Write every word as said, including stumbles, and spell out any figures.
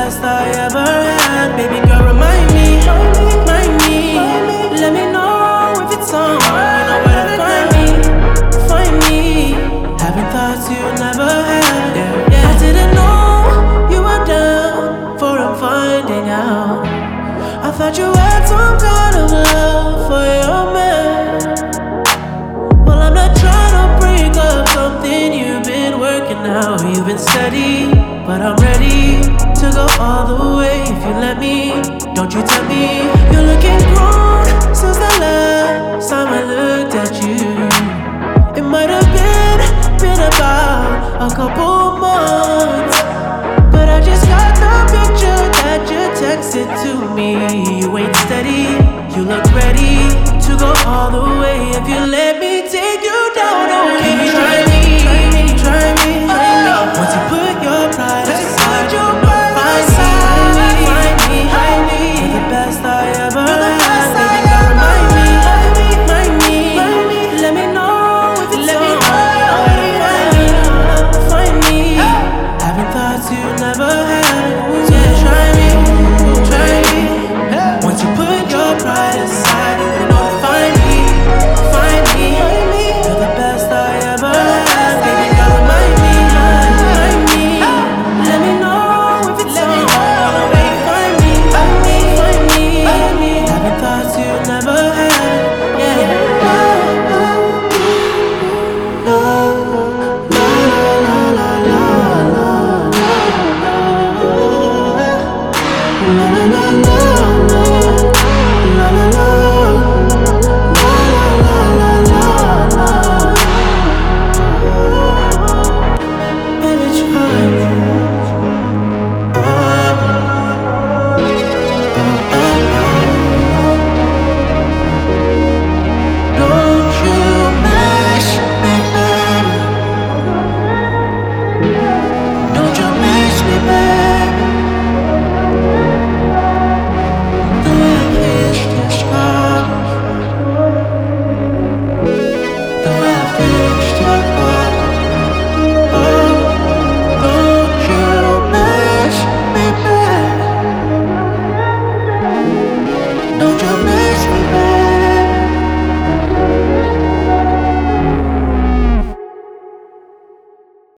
best I ever had. Baby girl, remind me, remind me. Let me know if it's on. You know where to find me, find me. Having thoughts you never had. Yeah, yeah. I didn't know you were down for I'm finding out. I thought you had some kind of love for your man. Well, I'm not trying to break up something you've been working out. You've been steady, but I'm ready to go all the way if you let me. Don't you tell me you're looking grown since the last time I looked at you. It might have been, been about a couple months, but I just got the picture that you texted to me. You ain't steady, you look ready to go all the way if you let me take you down. Oh, can you try me, try me, try me, try me. Once you put your pride aside, you know find me, find me, find me. You're the best I ever had. Baby girl, remind me, remind me. Let me know if it's on. You know where to find me, find me. Having thoughts you never had. So try me, try me. Once you put your pride aside, you know to find me, find me. You're the best I ever had. Baby girl, remind me, remind me. Let me know if it's on. Find me, find me, find me. Having thoughts you never had. Yeah. La la la la la la la la la la.